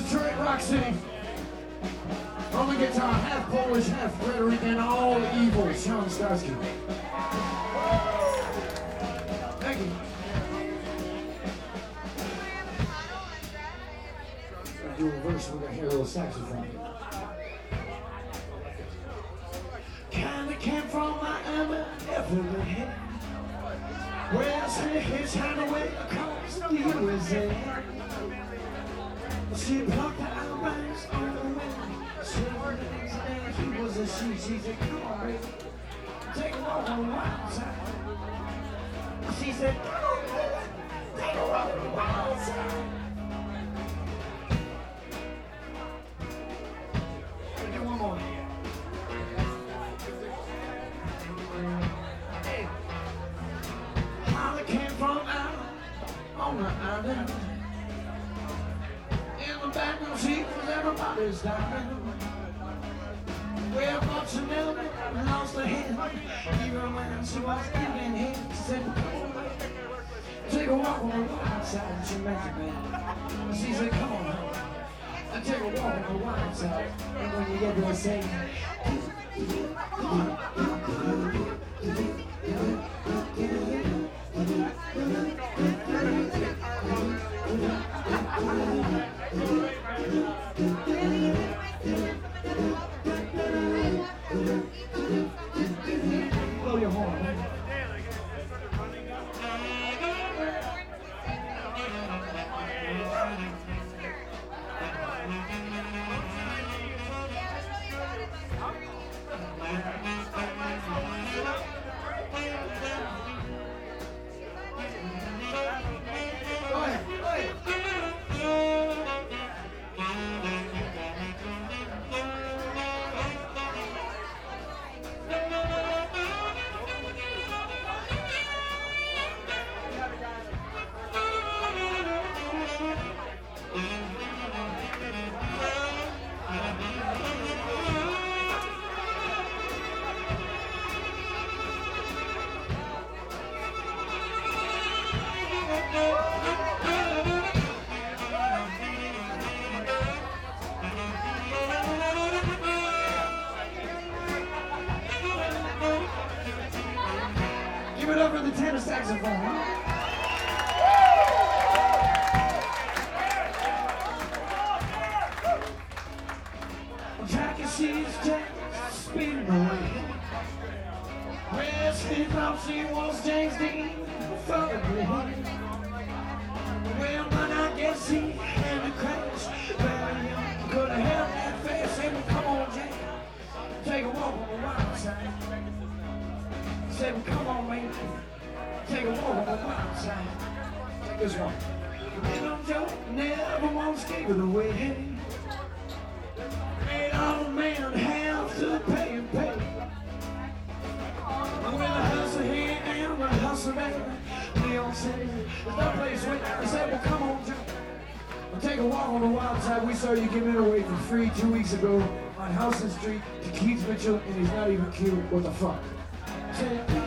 Detroit Rock City. On the guitar, half Polish, half Puerto Rican, all evil, Sean Starsky. Thank you. I do a verse with a hero saxophone. Kinda came from Miami, everywhere. Where his hand away across the USA. She plucked the eyebrows on the wind. And he was a she said, come on, baby, take a walk on the wild side. She said, come on, baby, take a walk on the wild side. Let me do one more. Hey, Holly came from out on the island. In the background seat was everybody's diamond. Well, but she never lost her head. Even when she was giving head, she said, come on, baby, take a walk on the wild side. She met me, man. She said, come on, honey, I take a walk on the wild side. And when you get there, say, blow your horn, man. Go ahead, go ahead. Give it up for the tenor saxophone, huh? Jackie sees Jack speeding away. Well, she thought she was James Dean for the play. Well, but I guess he had a crash. Well, you could have held that face. Said, come on, Jack, take a walk on the wild side. Said, well, come on, man, take a walk on the wild side. Take this one. Little Joe never wants to give it away. Ain't all men have to pay and pay. When the hustle here and the hustle there, they all say, there's no place where I said, well, come on, Joe, we'll take a walk on the wild side. We saw you giving it away for free 2 weeks ago on Houston Street to Keith Mitchell, and he's not even cute. What the fuck? Say,